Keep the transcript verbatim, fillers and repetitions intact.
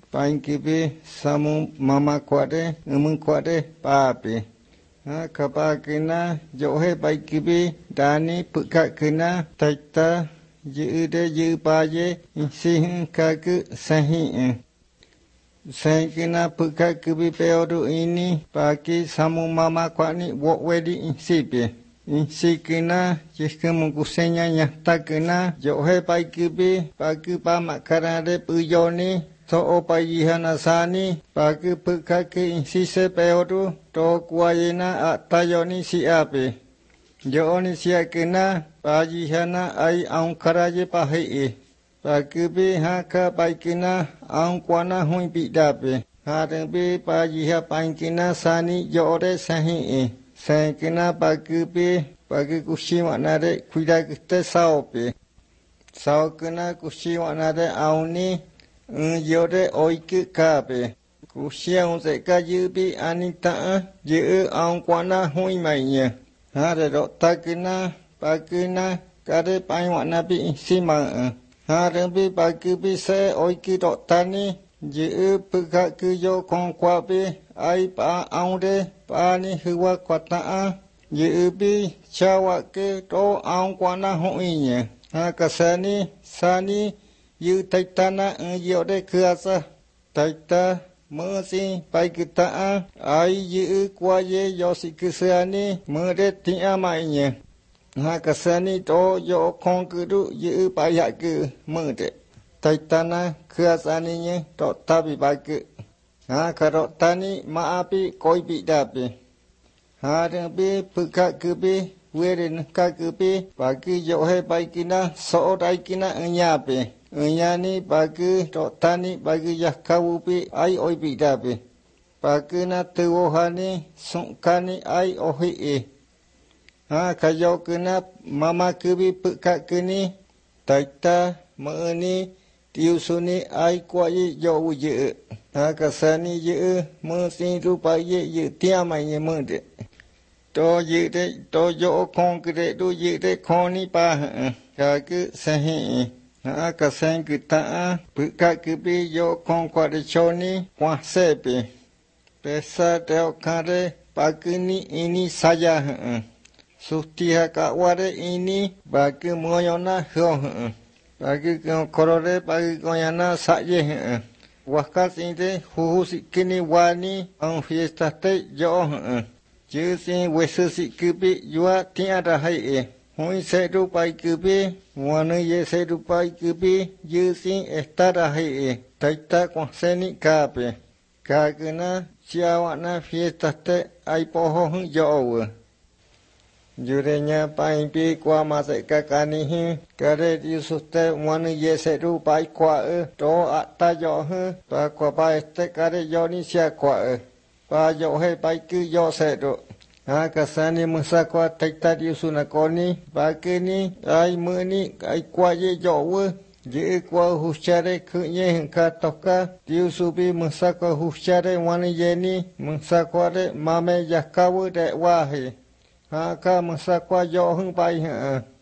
pain kibi samu mama kuade umun kuade papi ha kapa kena johe pai kibi dani peka kena taita je de je pa je si ka ke sahi saya kena peka kibi peodu ini pagi samu mama kuani wok wedi insipi insi kena jika mengkusenya nyata kena johe pai kibi pagi pa makarade pujoni to opayihana sani pagi peka ke insi se peodu to kuayena atayoni siape joni sia kena pajihana ai aungkaraje pahi pagi bi haka pai kena aung kuana hui bidape hadeng bi pajiha pai kena sani jore sahi saya kena pagi bi pagi kusi maknade kuida kita saupe sau kena kusi maknade auni jode oike kape kusia unse kaji bi anita je aung kuana hui mainnya hade dokta kena pagi na kade pai makna bi sima hade bi pagi bi se oike dokta ni je peka ke yo kong kwa bi ai pa aunde pa ni huwa kwata je bi chawa ke to aung kuana huinya ha kasani sani yu taitana yo de kuasa taita mersi pai kita ai yu kwa ye yo sikisani mere tia mainnya ha kasani to yo kong kudu yu pai ya ke mere taitana kuasani nya to tabi bagi ha karo tani maapi koi bidapi ha de bi peka kubi werin ka kubi bagi johe pai kina so dai kina nyape nyani bagi to tani bagi yakawupi ai oi bidapi bagi na tuohani sungkani ai ohi e ha kayo kena mama kubi peka kini taita meuni tiusuni ai kwai yo uje ha kasani je mersi rupa ye ye tiamai ye mede to ye de to yo kong kre do ye de khoni pa ka ke sahi ha kasan kita peka kibi yo kong kwa de choni kwa sepe pesa de kare pakini ini saja sustiha ka ware ini bagi moyona ho bagi korore bagi koyana saje wakas inde huhusi kini wani ang fiesta te jo jusi wesusi kibi jua tiada hai hui sedu pai kibi wanu ye sedu pai kibi jusi estada hai taita konseni kape kagena siawana fiesta te ai poho jo jurenya pai pi kwa masa kakani hi kare yususte wanu ye sedu pai kwa to ata jo hu pa kwa pai te kare yo ni sia kwa pa yo he pai ku yo sedu ha kasani musa kwa taita yusuna koni pa kini ai muni ai kwa ye yo wu je kwa hushare kunye ka toka yusubi musa kwa hushare wanu ye ni musa kwa de mame yakawu de wahi ha ka musa kwa yo hung pai ha